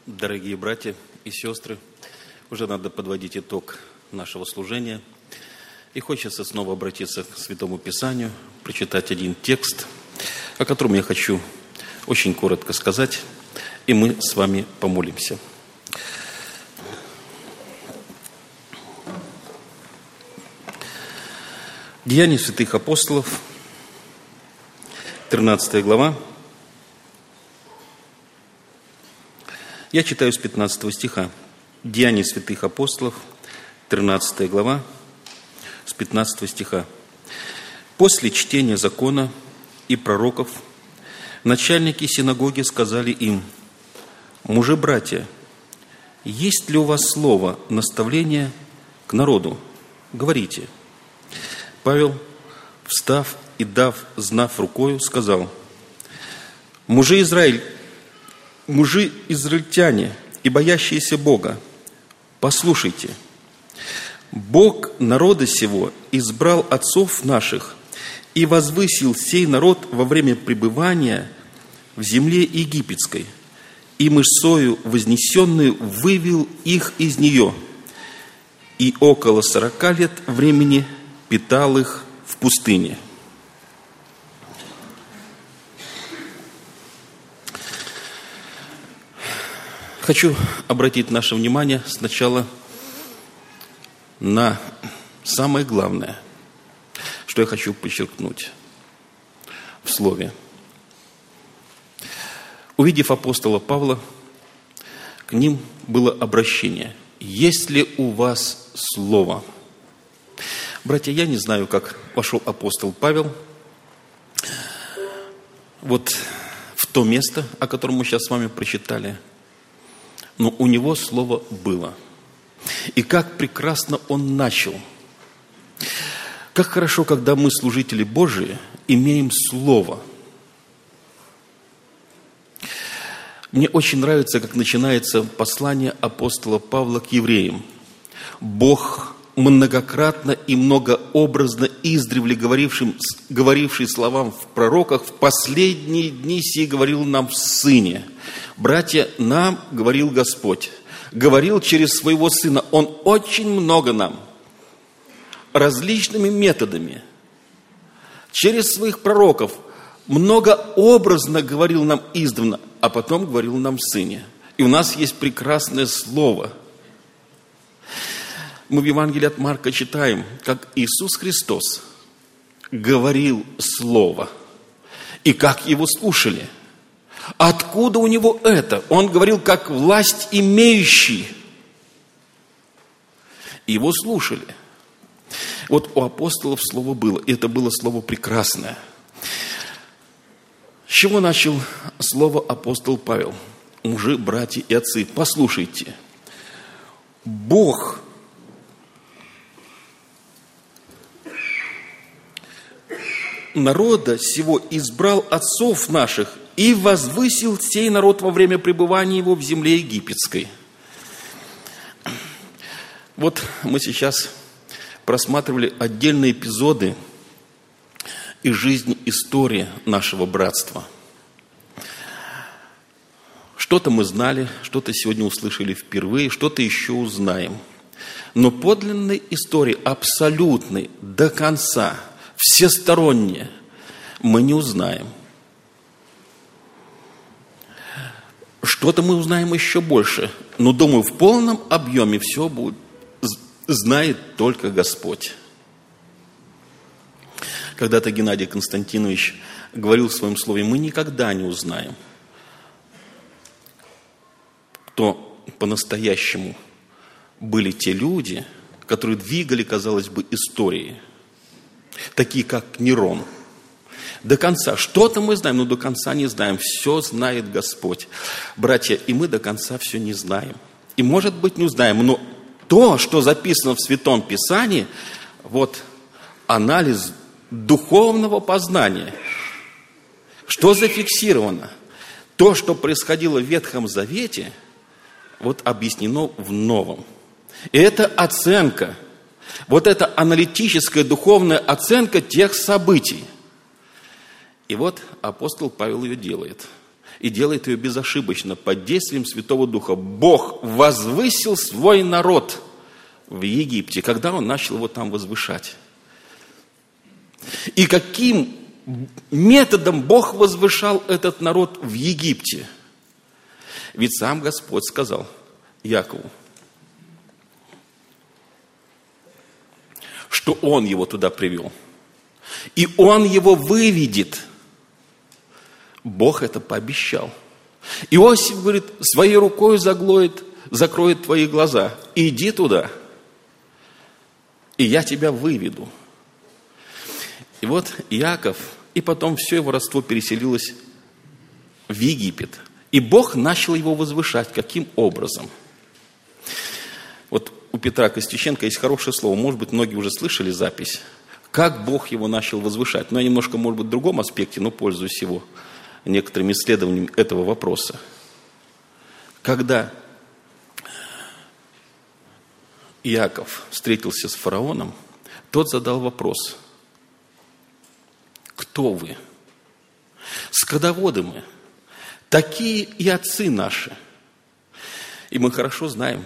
Дорогие братья и сестры, уже надо подводить итог нашего служения. И хочется снова обратиться к Святому Писанию, прочитать один текст, о котором я хочу очень коротко сказать, и мы с вами помолимся. Деяния святых апостолов, 13 глава. Я читаю с 15 стиха. Деяния святых апостолов, 13 глава, с 15 стиха. «После чтения закона и пророков начальники синагоги сказали им: мужи-братья, есть ли у вас слово наставления к народу? Говорите». Павел, встав и дав знак рукою, сказал: мужи израильтяне и боящиеся Бога, послушайте, Бог народа сего избрал отцов наших и возвысил сей народ во время пребывания в земле египетской, и мышцою вознесенную вывел их из нее, и около 40 лет времени питал их в пустыне. Хочу обратить наше внимание сначала на самое главное, что я хочу подчеркнуть в слове. Увидев апостола Павла, к ним было обращение: «Есть ли у вас слово?» Братья, я не знаю, как вошел апостол Павел вот в то место, о котором мы сейчас с вами прочитали, но у него слово было. И как прекрасно он начал. Как хорошо, когда мы, служители Божии, имеем слово. Мне очень нравится, как начинается послание апостола Павла к евреям. Бог, многократно и многообразно издревле говоривший словам в пророках, в последние дни сии говорил нам в Сыне. Братья, нам говорил Господь, говорил через своего Сына. Он очень много нам, различными методами, через своих пророков, многообразно говорил нам издавна, а потом говорил нам в Сыне. И у нас есть прекрасное слово. Мы в Евангелии от Марка читаем, как Иисус Христос говорил слово, и как его слушали. Откуда у него это? Он говорил как власть имеющий. Его слушали. Вот у апостолов слово было, и это было слово прекрасное. С чего начал слово апостол Павел? Мужи, братья и отцы, послушайте. Бог народа сего избрал отцов наших и возвысил сей народ во время пребывания его в земле египетской. Вот мы сейчас просматривали отдельные эпизоды из жизни, истории нашего братства. Что-то мы знали, что-то сегодня услышали впервые, что-то еще узнаем. Но подлинной истории, абсолютной, до конца, всесторонне, мы не узнаем. Что-то мы узнаем еще больше, но, думаю, в полном объеме все будет, знает только Господь. Когда-то Геннадий Константинович говорил в своем слове: мы никогда не узнаем, кто по-настоящему были те люди, которые двигали, казалось бы, историей. Такие, как Нерон. До конца. Что-то мы знаем, но до конца не знаем. Все знает Господь. Братья, и мы до конца все не знаем. И, может быть, не узнаем. Но то, что записано в Святом Писании, вот анализ духовного познания. Что зафиксировано? То, что происходило в Ветхом Завете, вот объяснено в Новом. И это оценка. Вот это аналитическая духовная оценка тех событий. И вот апостол Павел ее делает. и делает ее безошибочно под действием Святого Духа. Бог возвысил свой народ в Египте, когда Он начал его там возвышать. И каким методом Бог возвышал этот народ в Египте? Ведь сам Господь сказал Якову, что Он его туда привел. И Он его выведет. Бог это пообещал. Иосиф говорит, своей рукой закроет твои глаза. Иди туда, и я тебя выведу. И вот Иаков, и потом все его родство переселилось в Египет. И Бог начал его возвышать. Каким образом? Вот у Петра Костюченко есть хорошее слово. Может быть, многие уже слышали запись. Как Бог его начал возвышать. Но я немножко, может быть, в другом аспекте, но пользуюсь его некоторыми исследованиями этого вопроса. Когда Иаков встретился с фараоном, тот задал вопрос: кто вы? Скотоводы мы, такие и отцы наши. И мы хорошо знаем,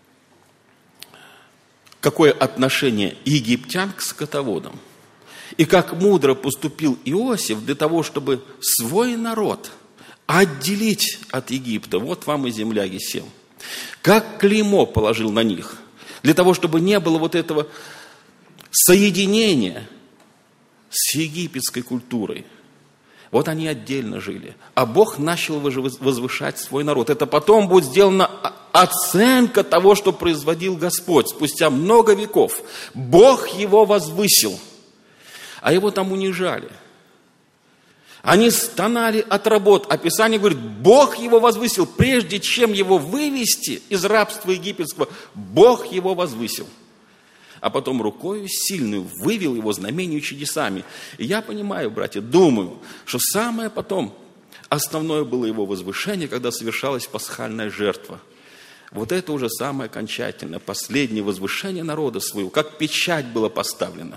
какое отношение египтян к скотоводам. И как мудро поступил Иосиф для того, чтобы свой народ отделить от Египта. Вот вам и земля Гесем. Как клеймо положил на них, для того, чтобы не было вот этого соединения с египетской культурой. Вот они отдельно жили. А Бог начал возвышать свой народ. Это потом будет сделана оценка того, что производил Господь. Спустя много веков Бог его возвысил, а его там унижали. Они стонали от работ. А Писание говорит, Бог его возвысил. Прежде чем его вывести из рабства египетского, Бог его возвысил. А потом рукою сильную вывел его знамению и чудесами. И я понимаю, братья, думаю, что самое потом основное было его возвышение, когда совершалась пасхальная жертва. Вот это уже самое окончательное, последнее возвышение народа своего, как печать была поставлена.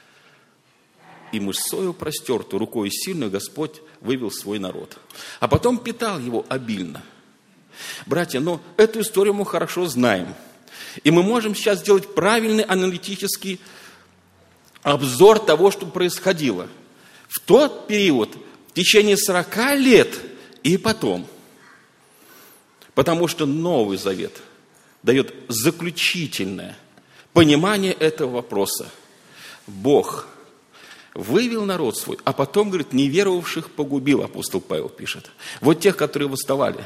И мышцою простертую, рукою сильную Господь вывел свой народ. А потом питал его обильно. Братья, но эту историю мы хорошо знаем. И мы можем сейчас сделать правильный аналитический обзор того, что происходило в тот период, в течение 40 лет и потом. Потому что Новый Завет дает заключительное понимание этого вопроса. Бог вывел народ свой, а потом, говорит, неверовавших погубил, апостол Павел пишет. Вот тех, которые восставали.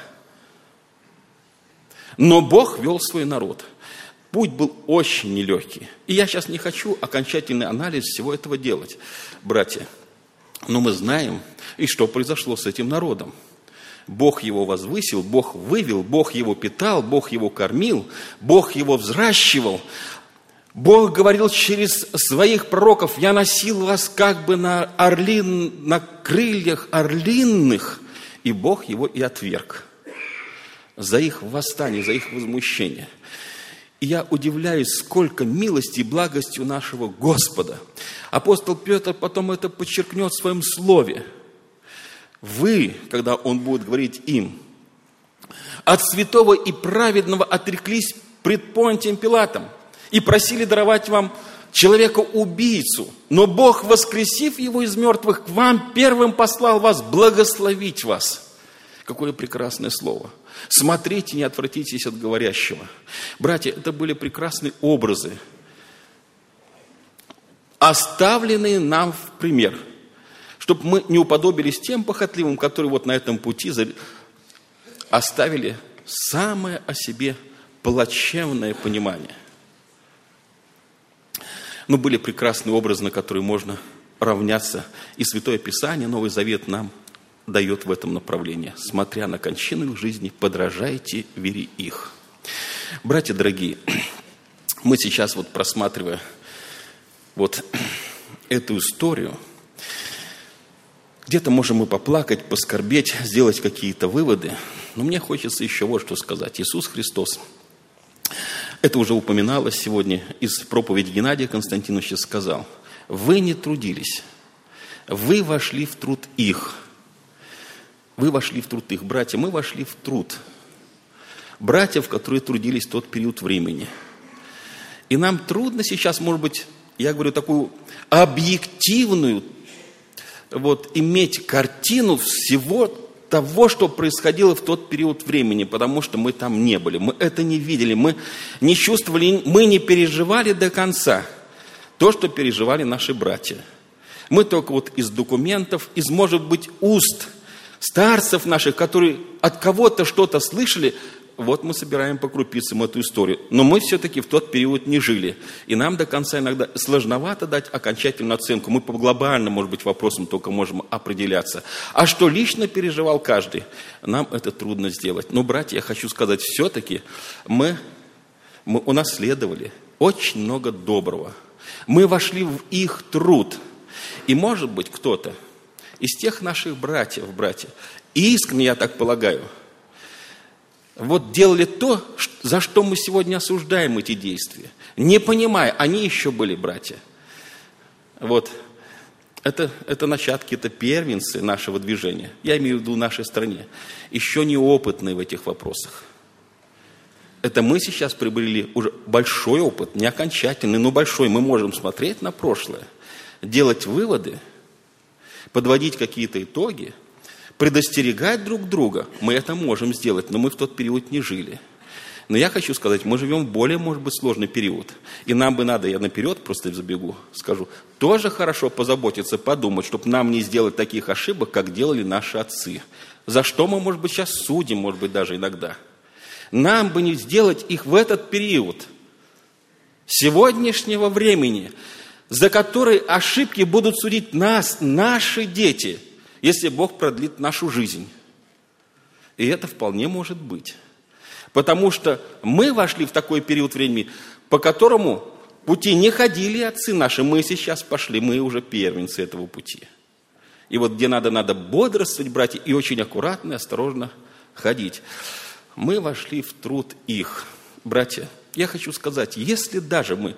Но Бог вел свой народ. Путь был очень нелегкий. И я сейчас не хочу окончательный анализ всего этого делать, братья. Но мы знаем, и что произошло с этим народом. Бог его возвысил, Бог вывел, Бог его питал, Бог его кормил, Бог его взращивал. Бог говорил через своих пророков, я носил вас как бы на крыльях орлиных, и Бог его и отверг за их восстание, за их возмущение. И я удивляюсь, сколько милости и благости у нашего Господа. Апостол Петр потом это подчеркнет в своем слове. Вы, когда он будет говорить им, от святого и праведного отреклись пред Понтием Пилатом и просили даровать вам человека-убийцу. Но Бог, воскресив его из мертвых, к вам первым послал вас благословить вас. Какое прекрасное слово. Смотрите, не отвратитесь от говорящего. Братья, это были прекрасные образы, оставленные нам в пример, чтобы мы не уподобились тем похотливым, которые вот на этом пути оставили самое о себе плачевное понимание. Но были прекрасные образы, на которые можно равняться. И Святое Писание, Новый Завет нам дает в этом направлении. Смотря на кончину их жизни, подражайте вере их. Братья дорогие, мы сейчас вот просматривая вот эту историю, где-то можем мы поплакать, поскорбеть, сделать какие-то выводы, но мне хочется еще вот что сказать. Иисус Христос, это уже упоминалось сегодня из проповеди Геннадия Константиновича, сказал: вы не трудились, вы вошли в труд их. Вы вошли в труд их. Братья, мы вошли в труд братьев, которые трудились в тот период времени. И нам трудно сейчас, может быть, я говорю, такую объективную, иметь картину всего того, что происходило в тот период времени, потому что мы там не были, мы это не видели, мы не чувствовали, мы не переживали до конца то, что переживали наши братья. Мы только из документов, из, может быть, уст старцев наших, которые от кого-то что-то слышали, мы собираем по крупицам эту историю. Но мы все-таки в тот период не жили. И нам до конца иногда сложновато дать окончательную оценку. Мы по глобальным, может быть, вопросам только можем определяться. А что лично переживал каждый, нам это трудно сделать. Но, братья, я хочу сказать, все-таки мы унаследовали очень много доброго. Мы вошли в их труд. И, может быть, кто-то из тех наших братья, искренне, я так полагаю, делали то, за что мы сегодня осуждаем эти действия. Не понимая, они еще были братья. Это начатки, это первенцы нашего движения. Я имею в виду в нашей стране. Еще неопытные в этих вопросах. Это мы сейчас приобрели уже большой опыт, не окончательный, но большой. Мы можем смотреть на прошлое, делать выводы, подводить какие-то итоги, предостерегать друг друга. Мы это можем сделать, но мы в тот период не жили. Но я хочу сказать, мы живем в более, может быть, сложный период. И нам бы надо, я наперед просто забегу, скажу, тоже хорошо позаботиться, подумать, чтобы нам не сделать таких ошибок, как делали наши отцы. За что мы, может быть, сейчас судим, может быть, даже иногда. Нам бы не сделать их в этот период сегодняшнего времени, за которые ошибки будут судить нас, наши дети, если Бог продлит нашу жизнь. И это вполне может быть. Потому что мы вошли в такой период времени, по которому пути не ходили отцы наши, мы сейчас пошли, мы уже первенцы этого пути. И где надо бодрствовать, братья, и очень аккуратно и осторожно ходить. Мы вошли в труд их. Братья, я хочу сказать, если даже мы,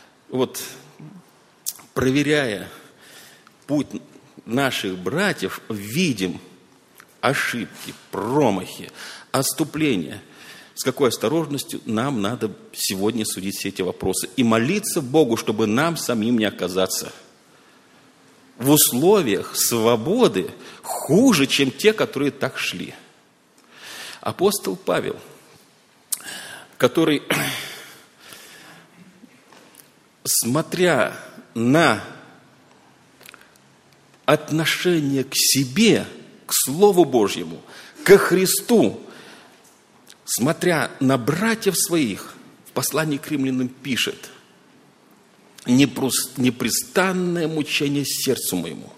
проверяя путь наших братьев, видим ошибки, промахи, отступления, с какой осторожностью нам надо сегодня судить все эти вопросы и молиться Богу, чтобы нам самим не оказаться в условиях свободы хуже, чем те, которые так шли. Апостол Павел, который, смотря на отношение к себе, к Слову Божьему, ко Христу, смотря на братьев своих, в послании к римлянам пишет: непрестанное мучение сердцу моему.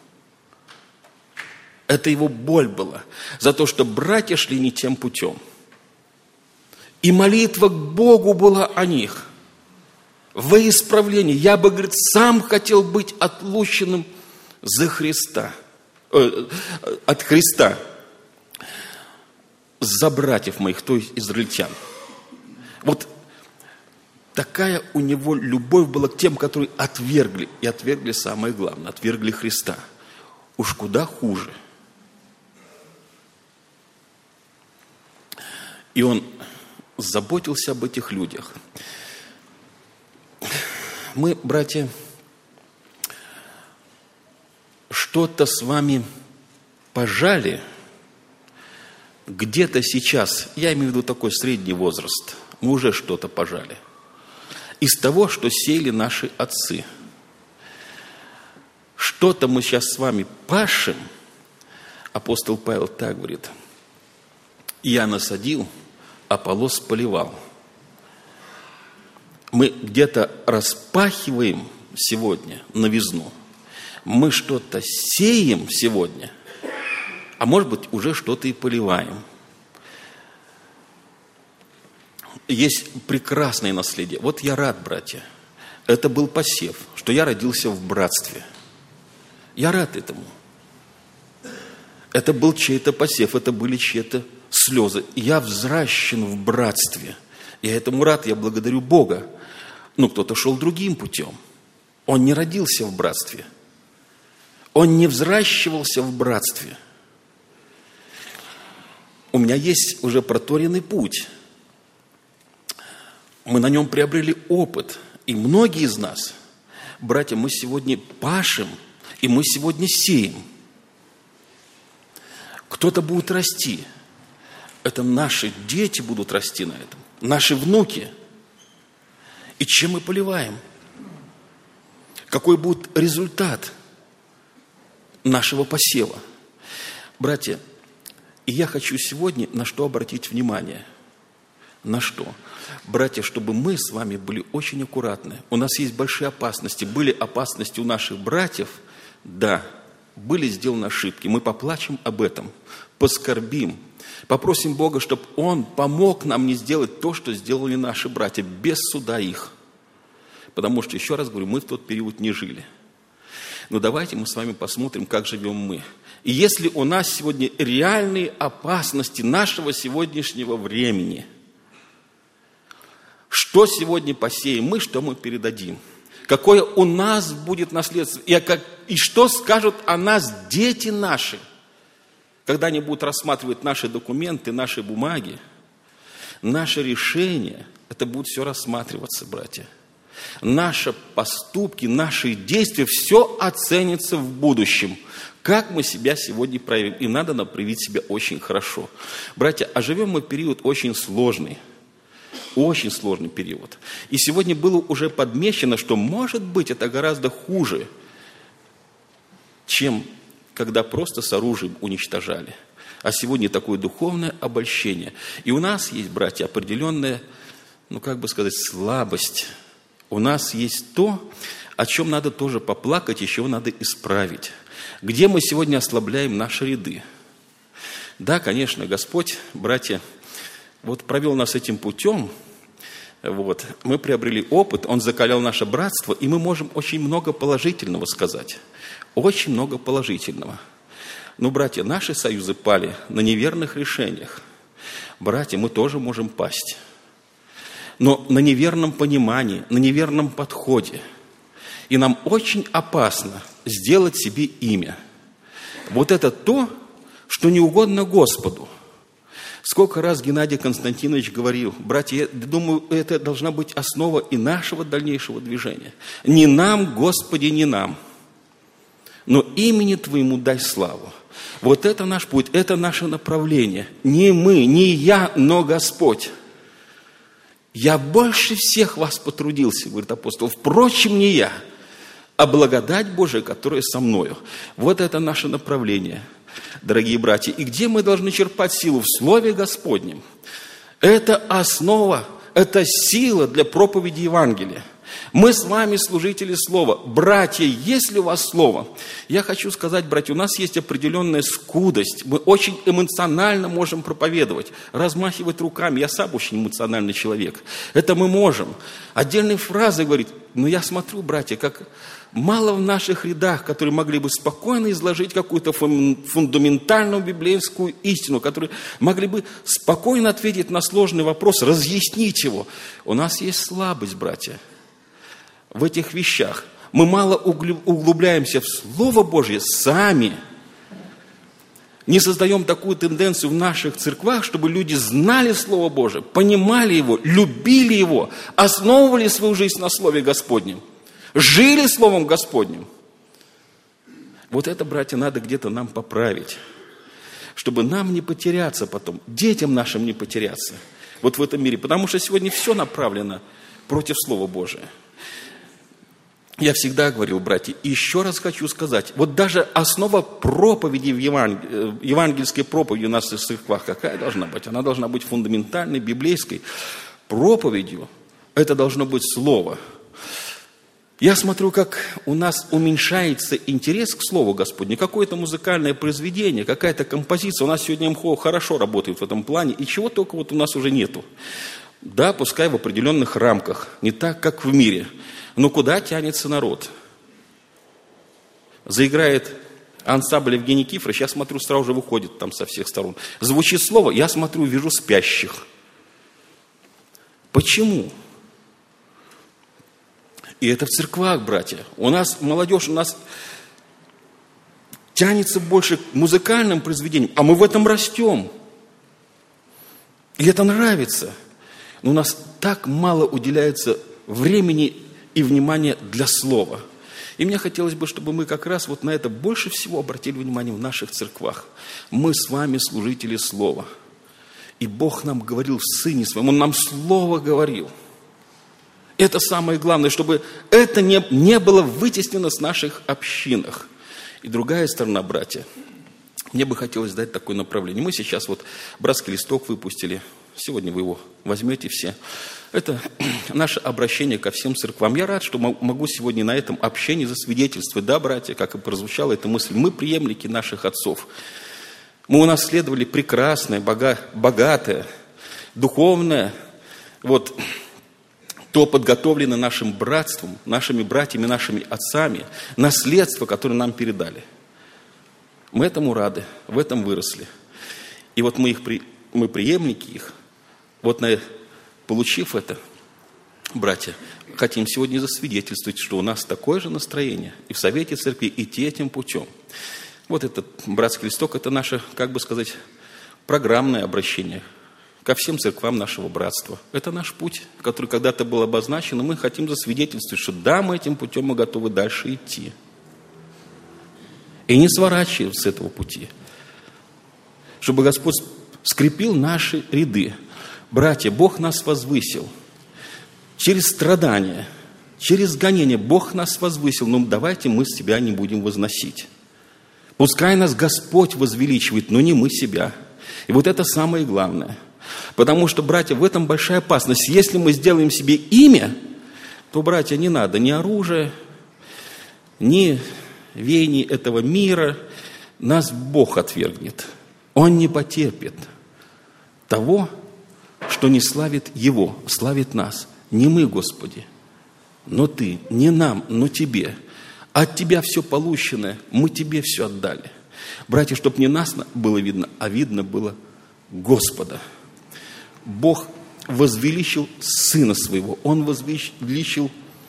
Это его боль была за то, что братья шли не тем путем. И молитва к Богу была о них во исправлении. Я бы, говорит, сам хотел быть отлученным за Христа, от Христа, за братьев моих, то есть израильтян. Такая у него любовь была к тем, которые отвергли. И отвергли самое главное, отвергли Христа. Уж куда хуже. И он заботился об этих людях. Мы, братья, что-то с вами пожали где-то сейчас, я имею в виду такой средний возраст, мы уже что-то пожали из того, что сеяли наши отцы. Что-то мы сейчас с вами пашем. Апостол Павел так говорит: я насадил, Аполлос поливал. Мы где-то распахиваем сегодня новизну. Мы что-то сеем сегодня, а может быть, уже что-то и поливаем. Есть прекрасное наследие. Я рад, братья. Это был посев, что я родился в братстве. Я рад этому. Это был чей-то посев, это были чьи-то слезы. Я взращен в братстве. Я этому рад, я благодарю Бога. Но кто-то шел другим путем. Он не родился в братстве. Он не взращивался в братстве. У меня есть уже проторенный путь. Мы на нем приобрели опыт. И многие из нас, братья, мы сегодня пашем, и мы сегодня сеем. Кто-то будет расти. Это наши дети будут расти на этом. Наши внуки. И чем мы поливаем? Какой будет результат нашего посева? Братья, и я хочу сегодня на что обратить внимание. На что? Братья, чтобы мы с вами были очень аккуратны. У нас есть большие опасности. Были опасности у наших братьев. Да, были сделаны ошибки. Мы поплачем об этом, поскорбим. Попросим Бога, чтобы Он помог нам не сделать то, что сделали наши братья, без суда их. Потому что, еще раз говорю, мы в тот период не жили. Но давайте мы с вами посмотрим, как живем мы. И если у нас сегодня реальные опасности нашего сегодняшнего времени, что сегодня посеем мы, что мы передадим? Какое у нас будет наследство? И что скажут о нас дети наши, когда они будут рассматривать наши документы, наши бумаги, наши решения? Это будет все рассматриваться, братья. Наши поступки, наши действия, все оценится в будущем. Как мы себя сегодня проявим? И надо нам проявить себя очень хорошо. Братья, а живем мы в период очень сложный период. И сегодня было уже подмечено, что, может быть, это гораздо хуже, чем когда просто с оружием уничтожали. А сегодня такое духовное обольщение. И у нас есть, братья, определенная, слабость. У нас есть то, о чем надо тоже поплакать, еще надо исправить. Где мы сегодня ослабляем наши ряды? Да, конечно, Господь, братья, провел нас этим путем. Мы приобрели опыт, Он закалял наше братство, и мы можем очень много положительного сказать. Очень много положительного. Но, братья, наши союзы пали на неверных решениях. Братья, мы тоже можем пасть. Но на неверном понимании, на неверном подходе. И нам очень опасно сделать себе имя. Это то, что не угодно Господу. Сколько раз Геннадий Константинович говорил: братья, я думаю, это должна быть основа и нашего дальнейшего движения. Не нам, Господи, не нам, но имени Твоему дай славу. Это наш путь, это наше направление. Не мы, не я, но Господь. Я больше всех вас потрудился, говорит апостол, впрочем, не я, а благодать Божия, которая со мною. Это наше направление, дорогие братья. И где мы должны черпать силу? В Слове Господнем. Это основа, это сила для проповеди Евангелия. Мы с вами служители Слова. Братья, есть ли у вас Слово? Я хочу сказать, братья, у нас есть определенная скудость. Мы очень эмоционально можем проповедовать, размахивать руками. Я сам очень эмоциональный человек. Это мы можем. Отдельные фразы говорить. Но я смотрю, братья, как мало в наших рядах, которые могли бы спокойно изложить какую-то фундаментальную библейскую истину, которые могли бы спокойно ответить на сложный вопрос, разъяснить его. У нас есть слабость, братья, в этих вещах. Мы мало углубляемся в Слово Божье сами. Не создаем такую тенденцию в наших церквах, чтобы люди знали Слово Божие, понимали его, любили его, основывали свою жизнь на Слове Господнем, жили Словом Господним. Это, братья, надо где-то нам поправить, чтобы нам не потеряться потом, детям нашим не потеряться в этом мире. Потому что сегодня все направлено против Слова Божия. Я всегда говорил, братья, и еще раз хочу сказать, даже основа проповеди евангельской проповеди у нас в церквах, какая должна быть? Она должна быть фундаментальной, библейской проповедью. Это должно быть Слово. Я смотрю, как у нас уменьшается интерес к Слову Господню. Какое-то музыкальное произведение, какая-то композиция. У нас сегодня МХО хорошо работает в этом плане, и чего только у нас уже нету. Да, пускай в определенных рамках, не так, как в мире. Но куда тянется народ? Заиграет ансамбль Евгений Кифрович, я смотрю, сразу же выходит там со всех сторон. Звучит слово, я смотрю, вижу спящих. Почему? И это в церквах, братья. У нас молодежь, тянется больше к музыкальным произведениям, а мы в этом растем. И это нравится. Но у нас так мало уделяется времени и внимания для слова. И мне хотелось бы, чтобы мы как раз вот на это больше всего обратили внимание в наших церквах. Мы с вами служители слова. И Бог нам говорил в Сыне Своем, Он нам Слово говорил. Это самое главное, чтобы это не было вытеснено с наших общинах. И другая сторона, братья, мне бы хотелось дать такое направление. Мы сейчас вот братский листок выпустили. Сегодня вы его возьмете все. Это наше обращение ко всем церквам. Я рад, что могу сегодня на этом общении засвидетельствовать. Да, братья, как и прозвучала эта мысль, мы преемники наших отцов. Мы унаследовали прекрасное, богатое, духовное, вот то подготовленное нашим братством, нашими братьями, нашими отцами, наследство, которое нам передали. Мы этому рады, в этом выросли. И вот мы преемники их. Вот получив это, братья, хотим сегодня засвидетельствовать, что у нас такое же настроение и в Совете Церкви идти этим путем. Вот этот братский листок, это наше, как бы сказать, программное обращение ко всем церквам нашего братства. Это наш путь, который когда-то был обозначен, и мы хотим засвидетельствовать, что да, мы этим путем мы готовы дальше идти. И не сворачивать с этого пути. Чтобы Господь скрепил наши ряды. Братья, Бог нас возвысил. Через страдания, через гонения Бог нас возвысил. Но давайте мы себя не будем возносить. Пускай нас Господь возвеличивает, но не мы себя. И вот это самое главное. Потому что, братья, в этом большая опасность. Если мы сделаем себе имя, то, братья, не надо ни оружия, ни веяний этого мира. Нас Бог отвергнет. Он не потерпит того, что не славит Его, славит нас. Не мы, Господи, но Ты, не нам, но Тебе. От Тебя все полученное, мы Тебе все отдали. Братья, чтобы не нас было видно, а видно было Господа. Бог возвеличил Сына Своего, Он возвеличил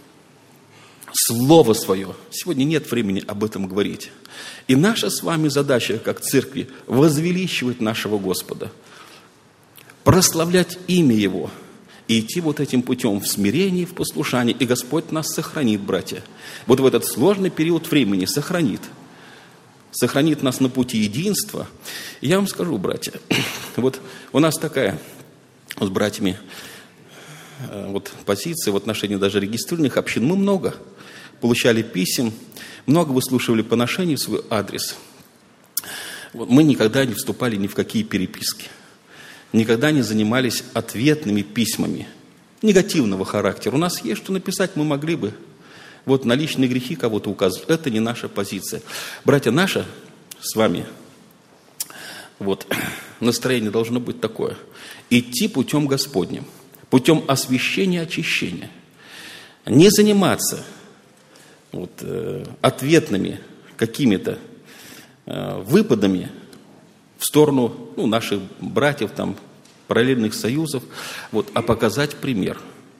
Слово Свое. Сегодня нет времени об этом говорить. И наша с вами задача, как церкви, возвеличивать нашего Господа, прославлять имя Его и идти вот этим путем в смирении, в послушании. И Господь нас сохранит, братья. Вот в этот сложный период времени сохранит. Сохранит нас на пути единства. И я вам скажу, братья, вот у нас такая с братьями вот позиция в отношении даже регистрированных общин. Мы много получали писем, много выслушивали поношений в свой адрес. Вот мы никогда не вступали ни в какие переписки. Никогда не занимались ответными письмами негативного характера. У нас есть что написать, мы могли бы. Вот на личные грехи кого-то указывать. Это не наша позиция. Братья, наше с вами вот настроение должно быть такое. Идти путем Господним, путем освящения, очищения. Не заниматься вот, ответными какими-то выпадами в сторону наших братьев, там, параллельных союзов, вот, а показать пример.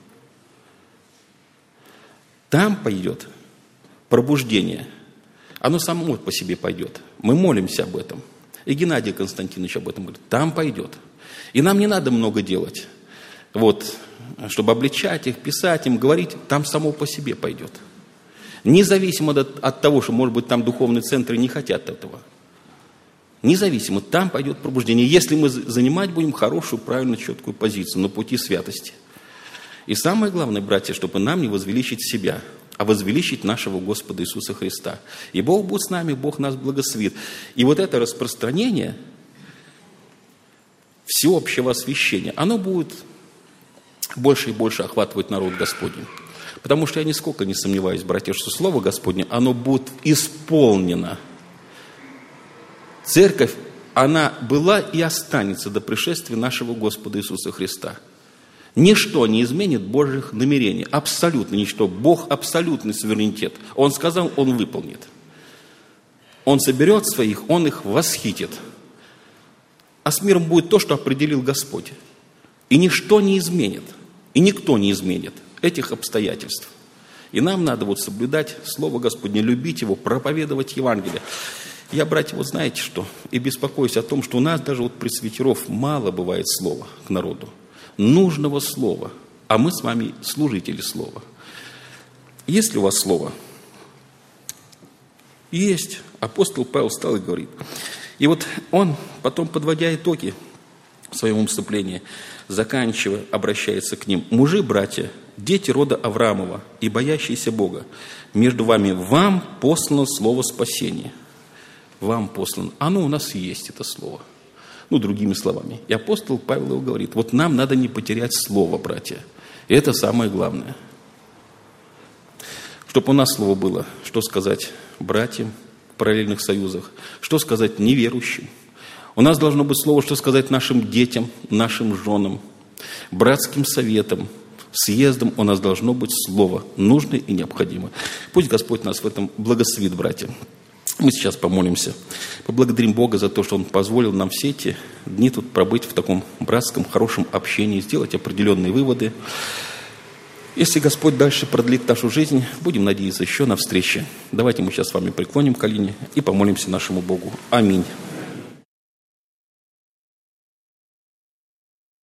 Там пойдет пробуждение. Оно само по себе пойдет. Мы молимся об этом. И Геннадий Константинович об этом говорит. Там пойдет. И нам не надо много делать. Вот, чтобы обличать их, писать им, говорить, там само по себе пойдет. Независимо от того, что, может быть, там духовные центры не хотят этого. Независимо, там пойдет пробуждение. Если мы занимать будем хорошую, правильную, четкую позицию на пути святости. И самое главное, братья, чтобы нам не возвеличить себя, а возвеличить нашего Господа Иисуса Христа. И Бог будет с нами, Бог нас благословит. И вот это распространение всеобщего освящения, оно будет больше и больше охватывать народ Господень. Потому что я нисколько не сомневаюсь, братья, что Слово Господне, оно будет исполнено. Церковь, она была и останется до пришествия нашего Господа Иисуса Христа. Ничто не изменит Божьих намерений. Абсолютно ничто. Бог абсолютный суверенитет. Он сказал, Он выполнит. Он соберет своих, Он их восхитит. А с миром будет то, что определил Господь. И ничто не изменит. И никто не изменит этих обстоятельств. И нам надо вот соблюдать Слово Господне, любить Его, проповедовать Евангелие. Я, братья, вот знаете что? И беспокоюсь о том, что у нас даже вот пресвитеров мало бывает слова к народу. Нужного слова. А мы с вами служители слова. Есть ли у вас слово? Есть. Апостол Павел встал и говорит. И вот он, потом, подводя итоги в своем выступлении, заканчивая, обращается к ним. Мужи, братья, дети рода Авраамова и боящиеся Бога, между вами вам послано слово спасения. Вам послано. Оно у нас есть, это слово. Ну, другими словами. И апостол Павел его говорит, вот нам надо не потерять слово, братья. И это самое главное. Чтобы у нас слово было, что сказать братьям в параллельных союзах, что сказать неверующим. У нас должно быть слово, что сказать нашим детям, нашим женам, братским советам, съездам. У нас должно быть слово, нужное и необходимое. Пусть Господь нас в этом благословит, братья. Мы сейчас помолимся. Поблагодарим Бога за то, что Он позволил нам все эти дни тут пробыть в таком братском, хорошем общении, сделать определенные выводы. Если Господь дальше продлит нашу жизнь, будем надеяться еще на встречи. Давайте мы сейчас с вами преклоним колени и помолимся нашему Богу. Аминь.